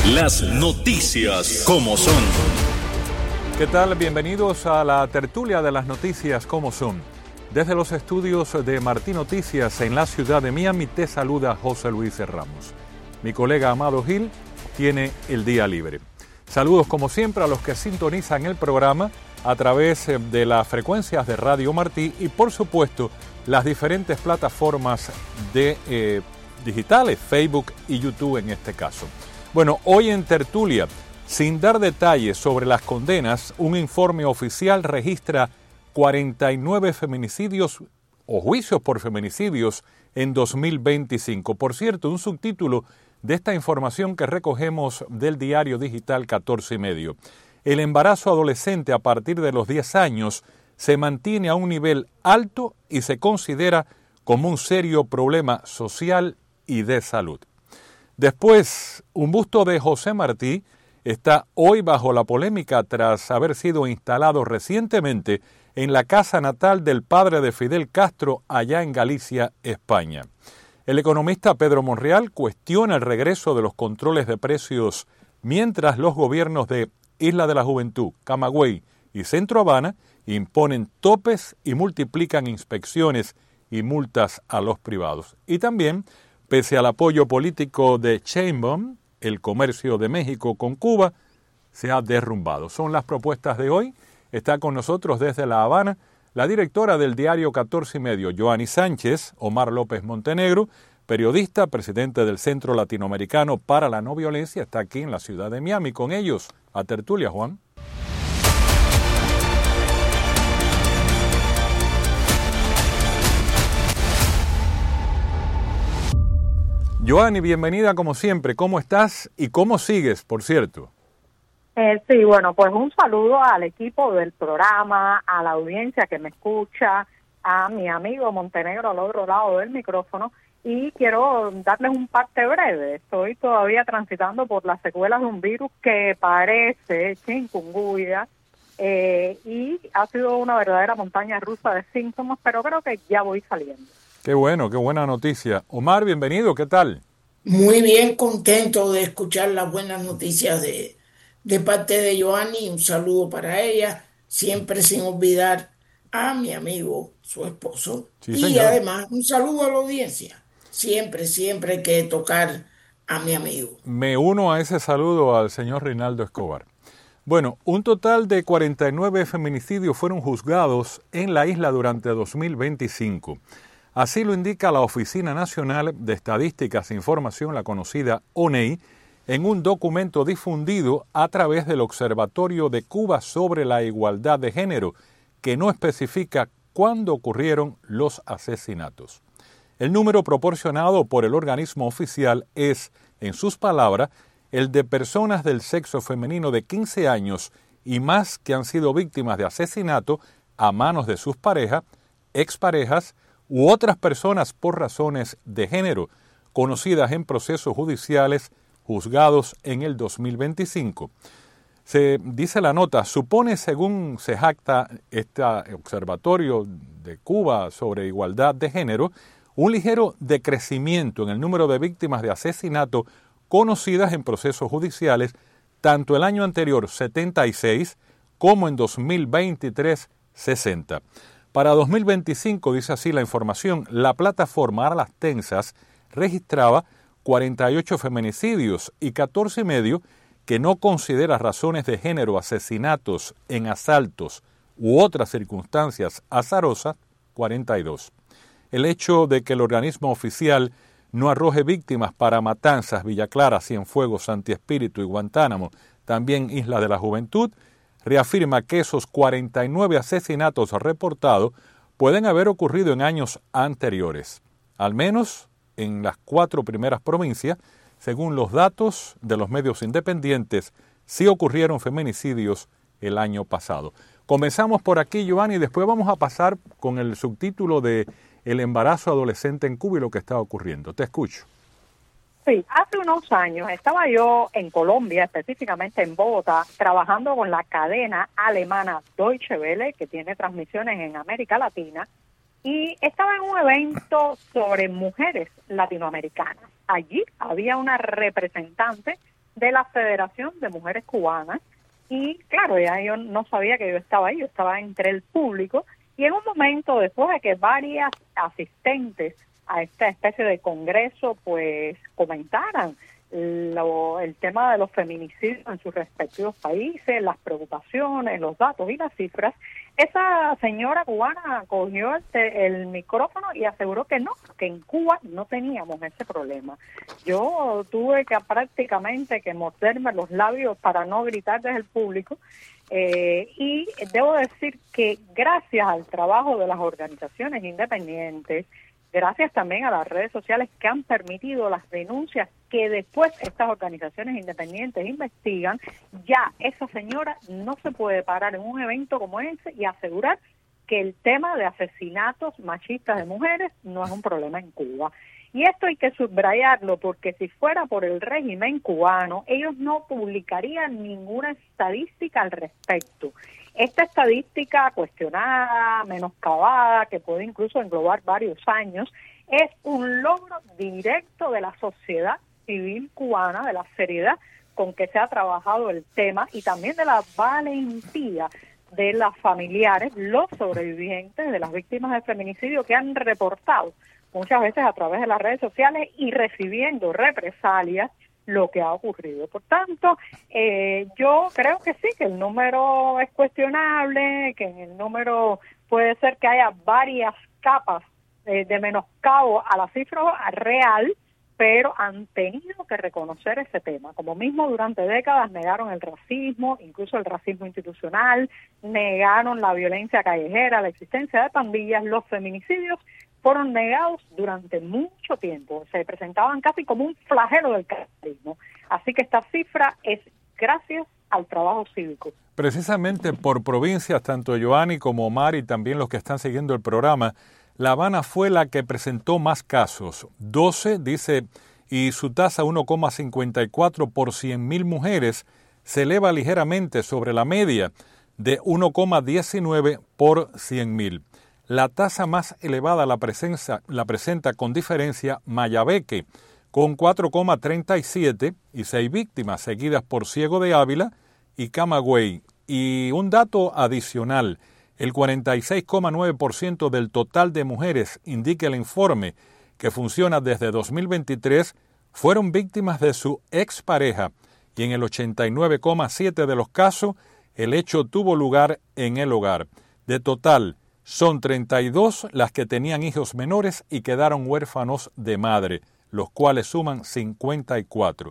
Las noticias como son. ¿Qué tal? Bienvenidos a la tertulia de las noticias como son. Desde los estudios de Martí Noticias en la ciudad de Miami te saluda José Luis Ramos. Mi colega Amado Gil tiene el día libre. Saludos como siempre a los que sintonizan el programa a través de las frecuencias de Radio Martí y por supuesto las diferentes plataformas de digitales, Facebook y YouTube en este caso. Bueno, hoy en tertulia, sin dar detalles sobre las condenas, un informe oficial registra 49 feminicidios o juicios por feminicidios en 2025. Por cierto, un subtítulo de esta información que recogemos del diario digital 14 y medio. El embarazo adolescente a partir de los 10 años se mantiene a un nivel alto y se considera como un serio problema social y de salud. Después, un busto de José Martí está hoy bajo la polémica tras haber sido instalado recientemente en la casa natal del padre de Fidel Castro allá en Galicia, España. El economista Pedro Monreal cuestiona el regreso de los controles de precios mientras los gobiernos de Isla de la Juventud, Camagüey y Centro Habana imponen topes y multiplican inspecciones y multas a los privados. Y también, pese al apoyo político de Sheinbaum, el comercio de México con Cuba se ha derrumbado. Son las propuestas de hoy. Está con nosotros desde La Habana la directora del diario 14 y medio, Joanny Sánchez, Omar López Montenegro, periodista, presidente del Centro Latinoamericano para la No Violencia, está aquí en la ciudad de Miami. Con ellos, a tertulia, Juan. Joanny, bienvenida como siempre. ¿Cómo estás y cómo sigues, por cierto? Sí, bueno, pues un saludo al equipo del programa, a la audiencia que me escucha, a mi amigo Montenegro al otro lado del micrófono, y quiero darles un parte breve. Estoy todavía transitando por las secuelas de un virus que parece chikungunya, y ha sido una verdadera montaña rusa de síntomas, pero creo que ya voy saliendo. Qué bueno, qué buena noticia. Omar, bienvenido, ¿qué tal? Muy bien, contento de escuchar las buenas noticias de parte de Joanny. Un saludo para ella, siempre sin olvidar a mi amigo, su esposo. Sí, y señor. Además, un saludo a la audiencia. Siempre hay que tocar a mi amigo. Me uno a ese saludo al señor Reinaldo Escobar. Bueno, un total de 49 feminicidios fueron juzgados en la isla durante 2025. Así lo indica la Oficina Nacional de Estadísticas e Información, la conocida ONEI, en un documento difundido a través del Observatorio de Cuba sobre la Igualdad de Género, que no especifica cuándo ocurrieron los asesinatos. El número proporcionado por el organismo oficial es, en sus palabras, el de personas del sexo femenino de 15 años y más que han sido víctimas de asesinato a manos de sus parejas, exparejas u otras personas por razones de género, conocidas en procesos judiciales juzgados en el 2025. Se dice la nota, supone, según se jacta este Observatorio de Cuba sobre Igualdad de Género, un ligero decrecimiento en el número de víctimas de asesinato conocidas en procesos judiciales, tanto el año anterior, 76, como en 2023, 60. Para 2025, dice así la información, la plataforma Alas Tensas registraba 48 feminicidios y 14 y medio que no considera razones de género, asesinatos en asaltos u otras circunstancias azarosas, 42. El hecho de que el organismo oficial no arroje víctimas para Matanzas, Villa Clara, Cienfuegos, Santi Espíritu y Guantánamo, también Isla de la Juventud, reafirma que esos 49 asesinatos reportados pueden haber ocurrido en años anteriores, al menos en las 4 primeras provincias. Según los datos de los medios independientes, sí ocurrieron feminicidios el año pasado. Comenzamos por aquí, Joanny, y después vamos a pasar con el subtítulo de El embarazo adolescente en Cuba y lo que está ocurriendo. Te escucho. Sí, hace unos años estaba yo en Colombia, específicamente en Bogotá, trabajando con la cadena alemana Deutsche Welle, que tiene transmisiones en América Latina, y estaba en un evento sobre mujeres latinoamericanas. Allí había una representante de la Federación de Mujeres Cubanas. Y claro, ya yo no sabía que yo estaba ahí, yo estaba entre el público, y en un momento, después de que varias asistentes a esta especie de congreso pues comentaran el tema de los feminicidios en sus respectivos países, las preocupaciones, los datos y las cifras, esa señora cubana cogió el micrófono y aseguró que no, que en Cuba no teníamos ese problema. Yo tuve que prácticamente que morderme los labios para no gritar desde el público, y debo decir que gracias al trabajo de las organizaciones independientes, gracias también a las redes sociales que han permitido las denuncias que después estas organizaciones independientes investigan, ya esa señora no se puede parar en un evento como ese y asegurar que el tema de asesinatos machistas de mujeres no es un problema en Cuba. Y esto hay que subrayarlo porque si fuera por el régimen cubano, ellos no publicarían ninguna estadística al respecto. Esta estadística cuestionada, menoscabada, que puede incluso englobar varios años, es un logro directo de la sociedad civil cubana, de la seriedad con que se ha trabajado el tema y también de la valentía de las familiares, los sobrevivientes de las víctimas de feminicidio que han reportado muchas veces a través de las redes sociales y recibiendo represalias lo que ha ocurrido. Por tanto, yo creo que sí, que el número es cuestionable, que en el número puede ser que haya varias capas de menoscabo a la cifra real, pero han tenido que reconocer ese tema. Como mismo durante décadas negaron el racismo, incluso el racismo institucional, negaron la violencia callejera, la existencia de pandillas, los feminicidios fueron negados durante mucho tiempo, se presentaban casi como un flagelo del capitalismo. Así que esta cifra es gracias al trabajo cívico. Precisamente por provincias, tanto Joanny como Omar y también los que están siguiendo el programa, La Habana fue la que presentó más casos, 12, dice, y su tasa 1,54 por 100.000 mujeres se eleva ligeramente sobre la media de 1,19 por 100.000. La tasa más elevada la presenta con diferencia Mayabeque, con 4,37 y 6 víctimas, seguidas por Ciego de Ávila y Camagüey. Y un dato adicional, el 46,9% del total de mujeres, indica el informe, que funciona desde 2023, fueron víctimas de su expareja, y en el 89,7% de los casos, el hecho tuvo lugar en el hogar. De total, son 32 las que tenían hijos menores y quedaron huérfanos de madre, los cuales suman 54.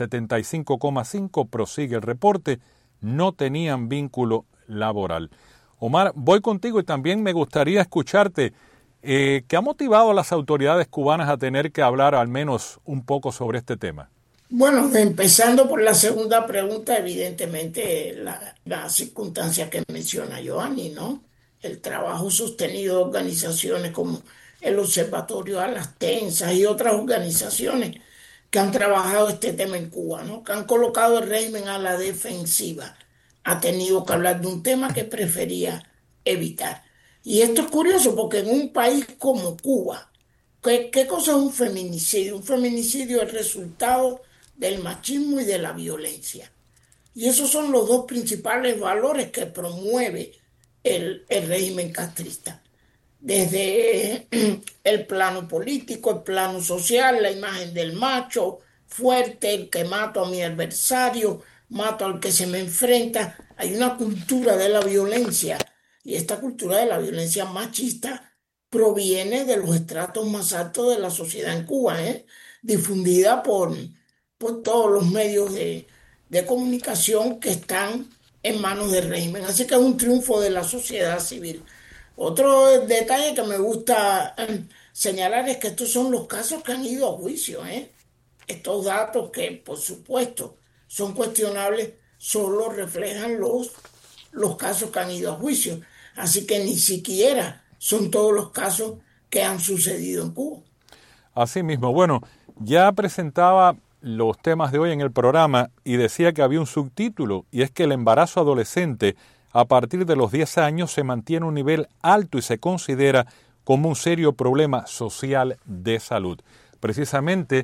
75,5% prosigue el reporte, no tenían vínculo laboral. Omar, voy contigo y también me gustaría escucharte. ¿Qué ha motivado a las autoridades cubanas a tener que hablar al menos un poco sobre este tema? Bueno, empezando por la segunda pregunta, evidentemente la circunstancia que menciona Joanny, ¿no? El trabajo sostenido de organizaciones como el Observatorio a las Tensas y otras organizaciones que han trabajado este tema en Cuba, ¿no? Que han colocado el régimen a la defensiva. Ha tenido que hablar de un tema que prefería evitar. Y esto es curioso porque en un país como Cuba, ¿qué cosa es un feminicidio? Un feminicidio es el resultado del machismo y de la violencia. Y esos son los dos principales valores que promueve el régimen castrista. Desde el plano político, el plano social, la imagen del macho fuerte, el que mato a mi adversario, mato al que se me enfrenta. Hay una cultura de la violencia y esta cultura de la violencia machista proviene de los estratos más altos de la sociedad en Cuba, difundida por todos los medios de comunicación que están en manos del régimen. Así que es un triunfo de la sociedad civil. Otro detalle que me gusta señalar es que estos son los casos que han ido a juicio. Estos datos que, por supuesto, son cuestionables, solo reflejan los casos que han ido a juicio. Así que ni siquiera son todos los casos que han sucedido en Cuba. Así mismo, bueno, ya presentaba los temas de hoy en el programa y decía que había un subtítulo, y es que el embarazo adolescente a partir de los 10 años se mantiene a un nivel alto y se considera como un serio problema social de salud. Precisamente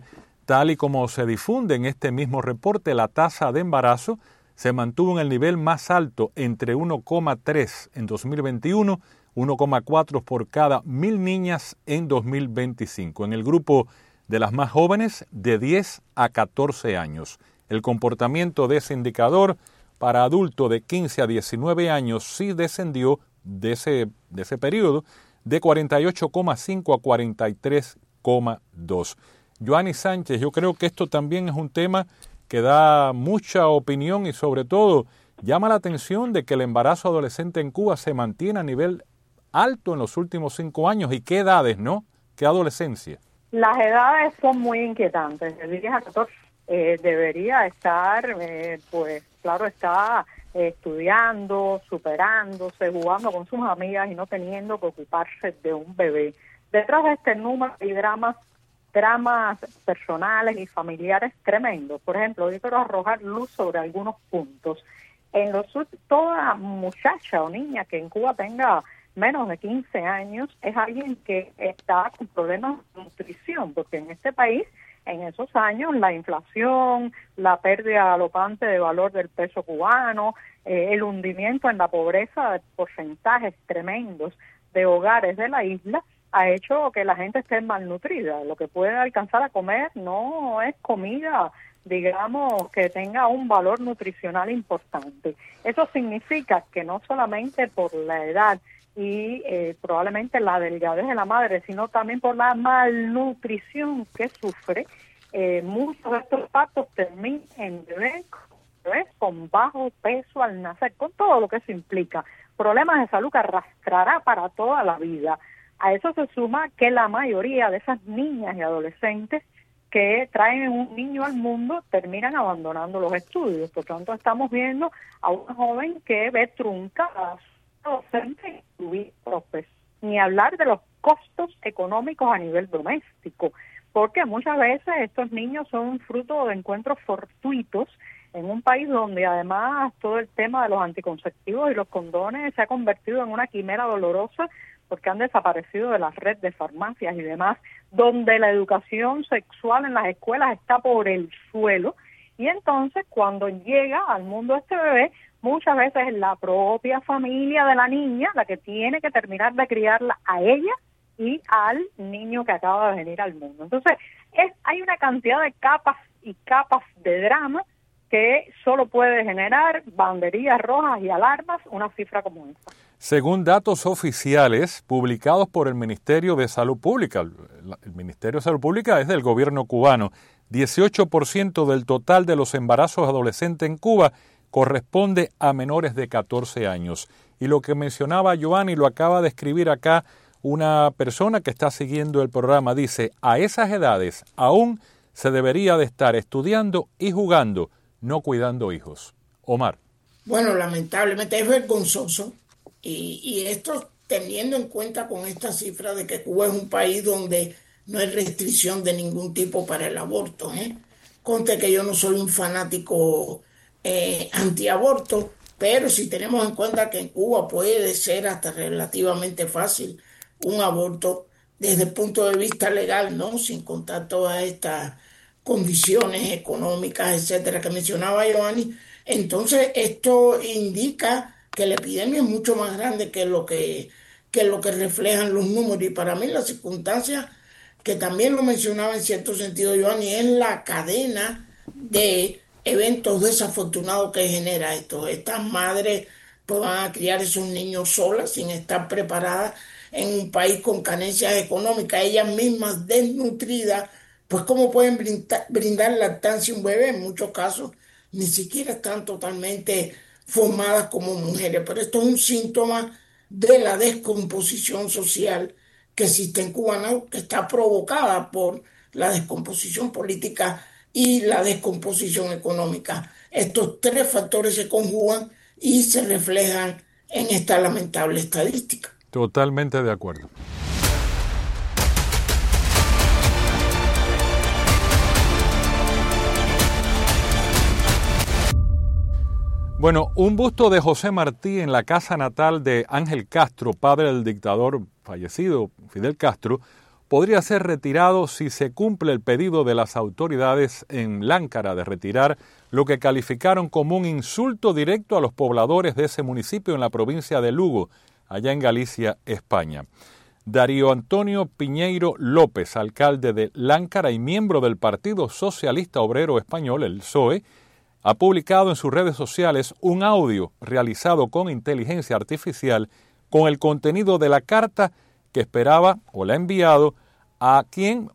Tal y como se difunde en este mismo reporte, la tasa de embarazo se mantuvo en el nivel más alto, entre 1,3 en 2021, 1,4 por cada 1.000 niñas en 2025, en el grupo de las más jóvenes de 10 a 14 años. El comportamiento de ese indicador para adultos de 15 a 19 años sí descendió de ese periodo de 48,5 a 43,2. Joanny Sánchez, yo creo que esto también es un tema que da mucha opinión y sobre todo llama la atención de que el embarazo adolescente en Cuba se mantiene a nivel alto en los últimos 5 años. ¿Y qué edades, no? ¿Qué adolescencia? Las edades son muy inquietantes. De 10 a 14 debería estar, pues claro, está estudiando, superándose, jugando con sus amigas y no teniendo que ocuparse de un bebé. Detrás de este número hay dramas personales y familiares tremendos. Por ejemplo, yo quiero arrojar luz sobre algunos puntos. Toda muchacha o niña que en Cuba tenga menos de 15 años es alguien que está con problemas de nutrición, porque en este país, en esos años, la inflación, la pérdida galopante de valor del peso cubano, el hundimiento en la pobreza de porcentajes tremendos de hogares de la isla, ha hecho que la gente esté malnutrida. Lo que puede alcanzar a comer no es comida, digamos, que tenga un valor nutricional importante. Eso significa que no solamente por la edad y probablemente la delgadez de la madre, sino también por la malnutrición que sufre, muchos de estos partos terminan en bebés con bajo peso al nacer, con todo lo que eso implica. Problemas de salud que arrastrará para toda la vida. A eso se suma que la mayoría de esas niñas y adolescentes que traen un niño al mundo terminan abandonando los estudios. Por tanto, estamos viendo a una joven que ve truncada su docente y ni hablar de los costos económicos a nivel doméstico, porque muchas veces estos niños son fruto de encuentros fortuitos en un país donde además todo el tema de los anticonceptivos y los condones se ha convertido en una quimera dolorosa, porque han desaparecido de la red de farmacias y demás, donde la educación sexual en las escuelas está por el suelo, y entonces cuando llega al mundo este bebé, muchas veces es la propia familia de la niña la que tiene que terminar de criarla a ella y al niño que acaba de venir al mundo. Entonces, hay una cantidad de capas y capas de drama que solo puede generar banderillas rojas y alarmas una cifra como esta. Según datos oficiales publicados por el Ministerio de Salud Pública, el Ministerio de Salud Pública es del gobierno cubano, 18% del total de los embarazos adolescentes en Cuba corresponde a menores de 14 años. Y lo que mencionaba Joanny lo acaba de escribir acá una persona que está siguiendo el programa, dice, a esas edades aún se debería de estar estudiando y jugando, no cuidando hijos. Omar. Bueno, lamentablemente es vergonzoso. Y esto teniendo en cuenta con esta cifra de que Cuba es un país donde no hay restricción de ningún tipo para el aborto. Conste que yo no soy un fanático antiaborto, pero si tenemos en cuenta que en Cuba puede ser hasta relativamente fácil un aborto desde el punto de vista legal, ¿no? Sin contar todas estas condiciones económicas, etcétera, que mencionaba Joanny. Entonces esto indica que la epidemia es mucho más grande que lo que reflejan los números. Y para mí la circunstancia, que también lo mencionaba en cierto sentido Joanny, es la cadena de eventos desafortunados que genera esto. Estas madres pues van a criar esos niños solas sin estar preparadas en un país con carencias económicas, ellas mismas desnutridas, pues cómo pueden brindar lactancia a un bebé. En muchos casos ni siquiera están totalmente formadas como mujeres, pero esto es un síntoma de la descomposición social que existe en Cuba, ¿no? Que está provocada por la descomposición política y la descomposición económica. Estos tres factores se conjugan y se reflejan en esta lamentable estadística. Totalmente de acuerdo. Bueno, un busto de José Martí en la casa natal de Ángel Castro, padre del dictador fallecido Fidel Castro, podría ser retirado si se cumple el pedido de las autoridades en Láncara de retirar lo que calificaron como un insulto directo a los pobladores de ese municipio en la provincia de Lugo, allá en Galicia, España. Darío Antonio Piñeiro López, alcalde de Láncara y miembro del Partido Socialista Obrero Español, el PSOE, ha publicado en sus redes sociales un audio realizado con inteligencia artificial con el contenido de la carta que esperaba o la ha enviado a quien,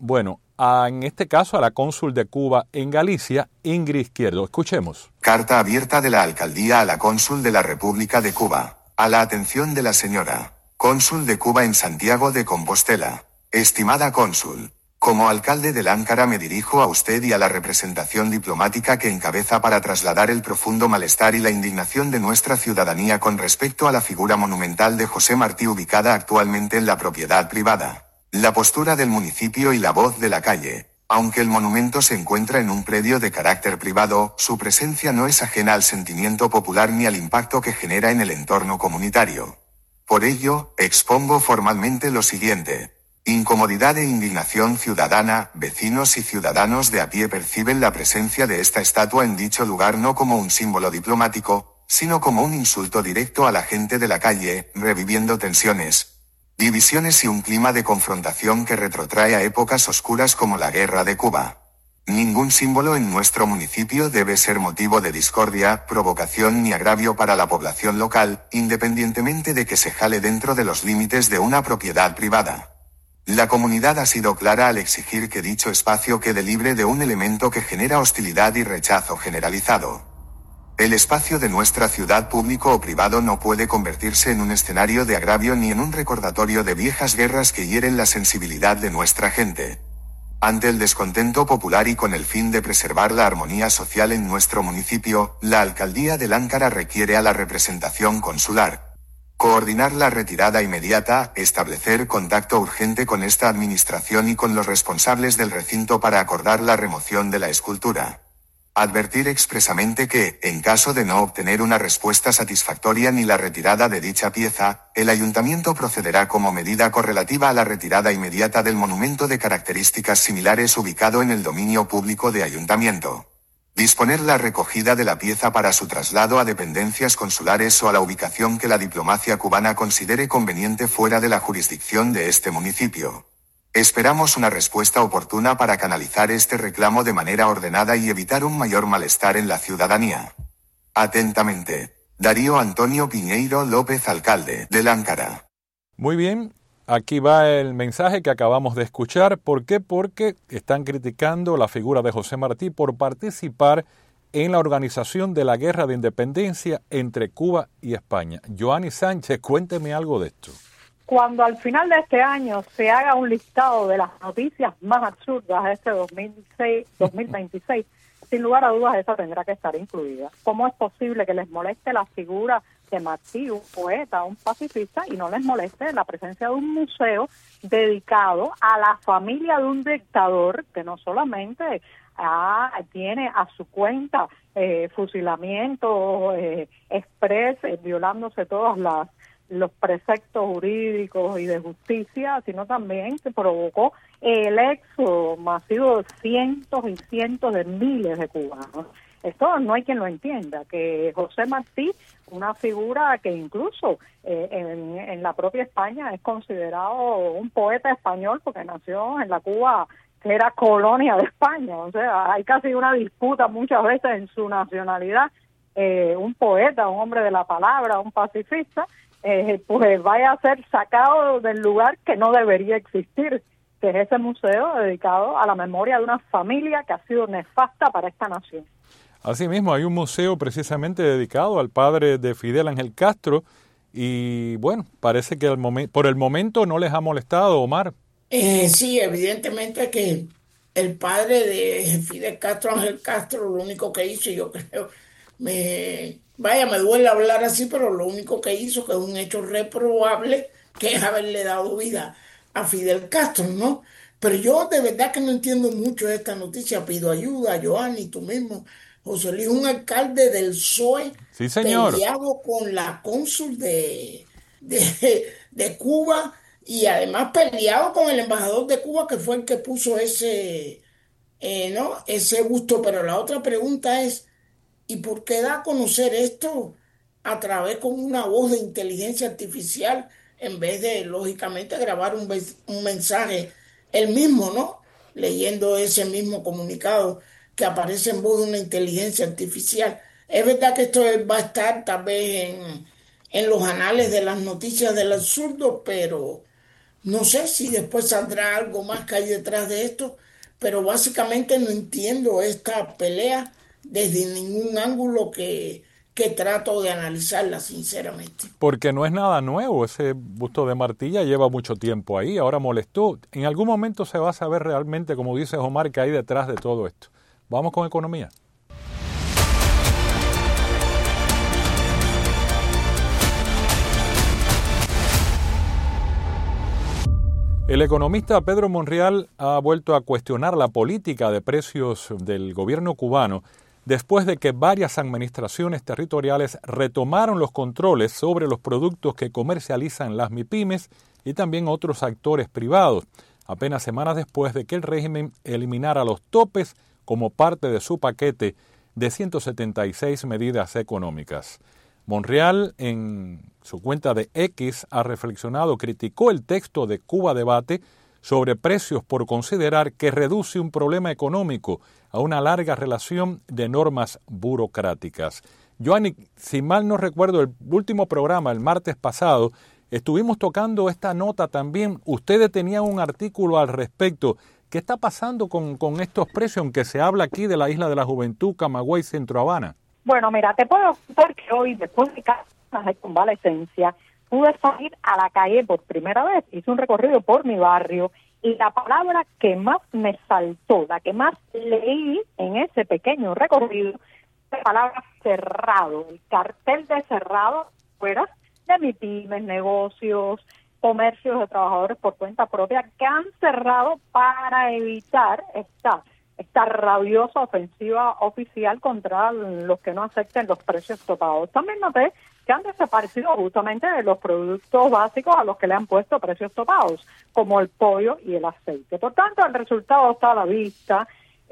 en este caso a la cónsul de Cuba en Galicia, Ingrid Izquierdo. Escuchemos. Carta abierta de la alcaldía a la cónsul de la República de Cuba. A la atención de la señora cónsul de Cuba en Santiago de Compostela. Estimada cónsul, como alcalde de Láncara me dirijo a usted y a la representación diplomática que encabeza para trasladar el profundo malestar y la indignación de nuestra ciudadanía con respecto a la figura monumental de José Martí ubicada actualmente en la propiedad privada. La postura del municipio y la voz de la calle. Aunque el monumento se encuentra en un predio de carácter privado, su presencia no es ajena al sentimiento popular ni al impacto que genera en el entorno comunitario. Por ello, expongo formalmente lo siguiente. Incomodidad e indignación ciudadana. Vecinos y ciudadanos de a pie perciben la presencia de esta estatua en dicho lugar no como un símbolo diplomático, sino como un insulto directo a la gente de la calle, reviviendo tensiones, divisiones y un clima de confrontación que retrotrae a épocas oscuras como la Guerra de Cuba. Ningún símbolo en nuestro municipio debe ser motivo de discordia, provocación ni agravio para la población local, independientemente de que se jale dentro de los límites de una propiedad privada. La comunidad ha sido clara al exigir que dicho espacio quede libre de un elemento que genera hostilidad y rechazo generalizado. El espacio de nuestra ciudad público o privado no puede convertirse en un escenario de agravio ni en un recordatorio de viejas guerras que hieren la sensibilidad de nuestra gente. Ante el descontento popular y con el fin de preservar la armonía social en nuestro municipio, la alcaldía de Láncara requiere a la representación consular coordinar la retirada inmediata, establecer contacto urgente con esta administración y con los responsables del recinto para acordar la remoción de la escultura. Advertir expresamente que, en caso de no obtener una respuesta satisfactoria ni la retirada de dicha pieza, el ayuntamiento procederá como medida correlativa a la retirada inmediata del monumento de características similares ubicado en el dominio público de ayuntamiento. Disponer la recogida de la pieza para su traslado a dependencias consulares o a la ubicación que la diplomacia cubana considere conveniente fuera de la jurisdicción de este municipio. Esperamos una respuesta oportuna para canalizar este reclamo de manera ordenada y evitar un mayor malestar en la ciudadanía. Atentamente, Darío Antonio Piñeiro López, alcalde de Láncara. Muy bien, aquí va el mensaje que acabamos de escuchar. ¿Por qué? Porque están criticando la figura de José Martí por participar en la organización de la Guerra de Independencia entre Cuba y España. Joanny Sánchez, cuénteme algo de esto. Cuando al final de este año se haga un listado de las noticias más absurdas de este 2026, sin lugar a dudas esa tendrá que estar incluida. ¿Cómo es posible que les moleste la figura de Martí, un poeta, un pacifista, y no les moleste la presencia de un museo dedicado a la familia de un dictador que no solamente tiene a su cuenta fusilamientos express, violándose todas los preceptos jurídicos y de justicia, sino también que provocó el éxodo masivo de cientos y cientos de miles de cubanos. Esto no hay quien lo entienda, que José Martí, una figura que incluso en la propia España es considerado un poeta español porque nació en la Cuba que era colonia de España, o sea, hay casi una disputa muchas veces en su nacionalidad, un poeta, un hombre de la palabra, un pacifista, pues vaya a ser sacado del lugar que no debería existir, que es ese museo dedicado a la memoria de una familia que ha sido nefasta para esta nación. Asimismo, hay un museo precisamente dedicado al padre de Fidel Ángel Castro y, bueno, parece que por el momento no les ha molestado, Omar. Sí, evidentemente que el padre de Fidel Castro, Ángel Castro, lo único que hizo, yo creo, me duele hablar así, pero lo único que hizo, que es un hecho reprobable, que es haberle dado vida a Fidel Castro, ¿no? Pero yo de verdad que no entiendo mucho esta noticia, pido ayuda, Joanny, tú mismo, José Luis, un alcalde del PSOE, sí, señor, peleado con la cónsul de Cuba, y además peleado con el embajador de Cuba, que fue el que puso ¿no? ese gusto. Pero la otra pregunta es, ¿y por qué da a conocer esto a través con una voz de inteligencia artificial en vez de, lógicamente, grabar un mensaje él mismo, ¿no? Leyendo ese mismo comunicado que aparece en voz de una inteligencia artificial. Es verdad que esto va a estar tal vez en los anales de las noticias del absurdo, pero no sé si después saldrá algo más que hay detrás de esto, pero básicamente no entiendo esta pelea desde ningún ángulo que trato de analizarla sinceramente. Porque no es nada nuevo, ese busto de Martilla lleva mucho tiempo ahí, ahora molestó. En algún momento se va a saber realmente, como dice Omar, que hay detrás de todo esto. Vamos con economía. El economista Pedro Monreal ha vuelto a cuestionar la política de precios del gobierno cubano después de que varias administraciones territoriales retomaron los controles sobre los productos que comercializan las MIPYMES y también otros actores privados, apenas semanas después de que el régimen eliminara los topes como parte de su paquete de 176 medidas económicas. Monreal, en su cuenta de X, ha reflexionado, criticó el texto de Cuba Debate sobre precios por considerar que reduce un problema económico a una larga relación de normas burocráticas. Joanny, si mal no recuerdo, el último programa, el martes pasado, estuvimos tocando esta nota también. Ustedes tenían un artículo al respecto. ¿Qué está pasando con estos precios, aunque se habla aquí de la Isla de la Juventud, Camagüey, Centro Habana? Bueno, mira, te puedo contar que hoy, después de casi de convalecencia, pude salir a la calle por primera vez. Hice un recorrido por mi barrio y la palabra que más me saltó, la que más leí en ese pequeño recorrido, la palabra cerrado, el cartel de cerrado fuera de MIPYMES, negocios, comercios de trabajadores por cuenta propia que han cerrado para evitar esta rabiosa ofensiva oficial contra los que no acepten los precios topados. También noté que han desaparecido justamente de los productos básicos a los que le han puesto precios topados, como el pollo y el aceite. Por tanto, el resultado está a la vista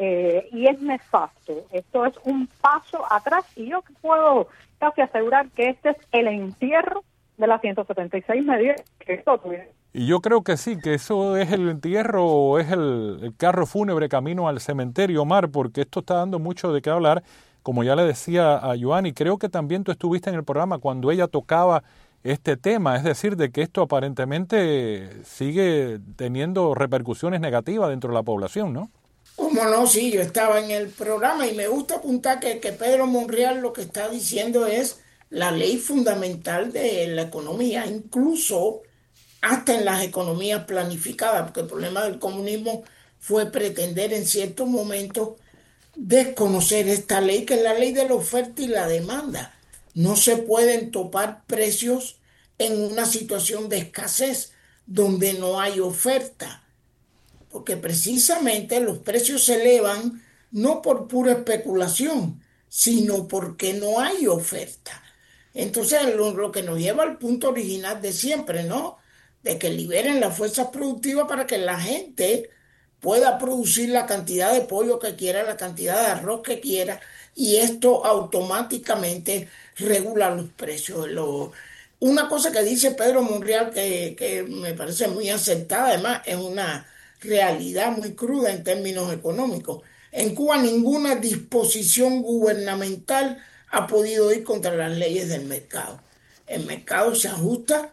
y es nefasto. Esto es un paso atrás y yo puedo casi asegurar que este es el entierro de las 176 medidas que esto tuviera. Y yo creo que sí, que eso es el entierro o es el carro fúnebre camino al cementerio, Omar, porque esto está dando mucho de qué hablar. Como ya le decía a Joanny, creo que también tú estuviste en el programa cuando ella tocaba este tema, es decir, de que esto aparentemente sigue teniendo repercusiones negativas dentro de la población, ¿no? Cómo no, sí, yo estaba en el programa y me gusta apuntar que Pedro Monreal lo que está diciendo es la ley fundamental de la economía, incluso hasta en las economías planificadas, porque el problema del comunismo fue pretender en ciertos momentos desconocer esta ley, que es la ley de la oferta y la demanda. No se pueden topar precios en una situación de escasez donde no hay oferta, porque precisamente los precios se elevan no por pura especulación, sino porque no hay oferta. Entonces, lo que nos lleva al punto original de siempre, ¿no? De que liberen las fuerzas productivas para que la gente pueda producir la cantidad de pollo que quiera, la cantidad de arroz que quiera, y esto automáticamente regula los precios. Una cosa que dice Pedro Monreal que me parece muy acertada, además es una realidad muy cruda en términos económicos. En Cuba ninguna disposición gubernamental ha podido ir contra las leyes del mercado. El mercado se ajusta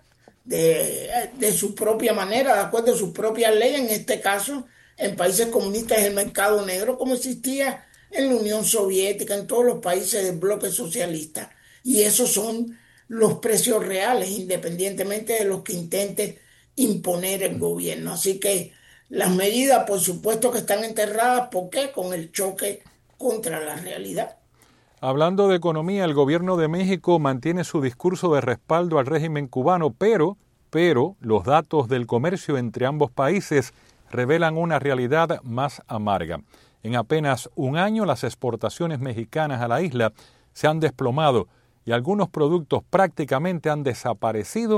de su propia manera, de acuerdo a sus propias leyes. En este caso, en países comunistas es el mercado negro, como existía en la Unión Soviética, en todos los países del bloque socialista. Y esos son los precios reales, independientemente de los que intente imponer el gobierno. Así que las medidas, por supuesto que están enterradas, ¿por qué? Con el choque contra la realidad. Hablando de economía, el gobierno de México mantiene su discurso de respaldo al régimen cubano, pero los datos del comercio entre ambos países revelan una realidad más amarga. En apenas un año, las exportaciones mexicanas a la isla se han desplomado y algunos productos prácticamente han desaparecido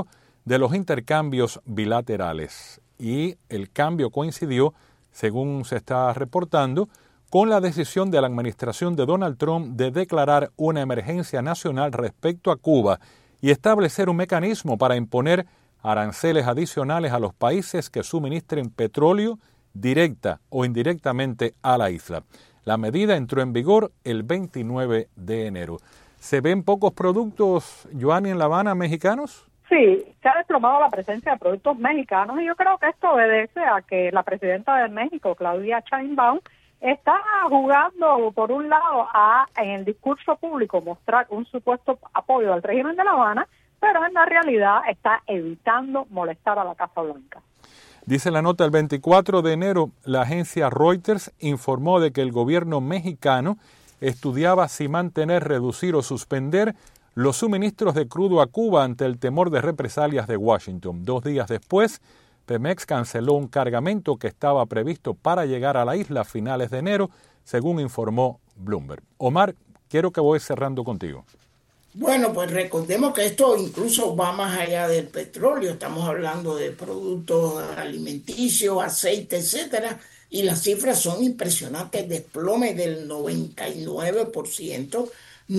de los intercambios bilaterales. Y el cambio coincidió, según se está reportando, con la decisión de la administración de Donald Trump de declarar una emergencia nacional respecto a Cuba y establecer un mecanismo para imponer aranceles adicionales a los países que suministren petróleo directa o indirectamente a la isla. La medida entró en vigor el 29 de enero. ¿Se ven pocos productos, Joanny, en La Habana mexicanos? Sí, se ha desplomado la presencia de productos mexicanos y yo creo que esto obedece a que la presidenta de México, Claudia Sheinbaum, está jugando, por un lado, en el discurso público mostrar un supuesto apoyo al régimen de La Habana, pero en la realidad está evitando molestar a la Casa Blanca. Dice la nota, el 24 de enero, la agencia Reuters informó de que el gobierno mexicano estudiaba si mantener, reducir o suspender los suministros de crudo a Cuba ante el temor de represalias de Washington. 2 días después, Pemex canceló un cargamento que estaba previsto para llegar a la isla a finales de enero, según informó Bloomberg. Omar, quiero que voy cerrando contigo. Bueno, pues recordemos que esto incluso va más allá del petróleo. Estamos hablando de productos alimenticios, aceite, etcétera, y las cifras son impresionantes, desplome del 99%,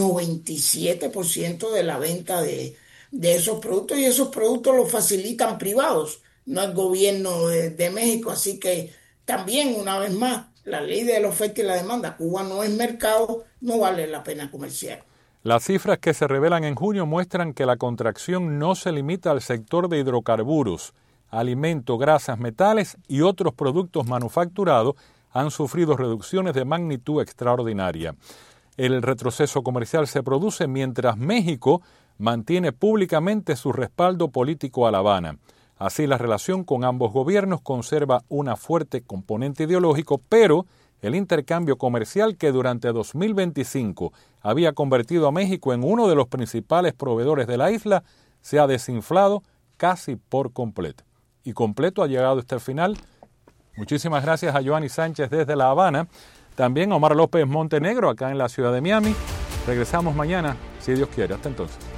97% de la venta de esos productos, y esos productos los facilitan privados, no el gobierno de México. Así que también, una vez más, la ley de la oferta y la demanda, Cuba no es mercado, no vale la pena comerciar. Las cifras que se revelan en junio muestran que la contracción no se limita al sector de hidrocarburos. Alimentos, grasas, metales y otros productos manufacturados han sufrido reducciones de magnitud extraordinaria. El retroceso comercial se produce mientras México mantiene públicamente su respaldo político a La Habana. Así, la relación con ambos gobiernos conserva una fuerte componente ideológico, pero el intercambio comercial, que durante 2025 había convertido a México en uno de los principales proveedores de la isla, se ha desinflado casi por completo. Y completo ha llegado hasta el final. Muchísimas gracias a Joanny Sánchez desde La Habana, también a Omar López Montenegro acá en la ciudad de Miami. Regresamos mañana, si Dios quiere. Hasta entonces.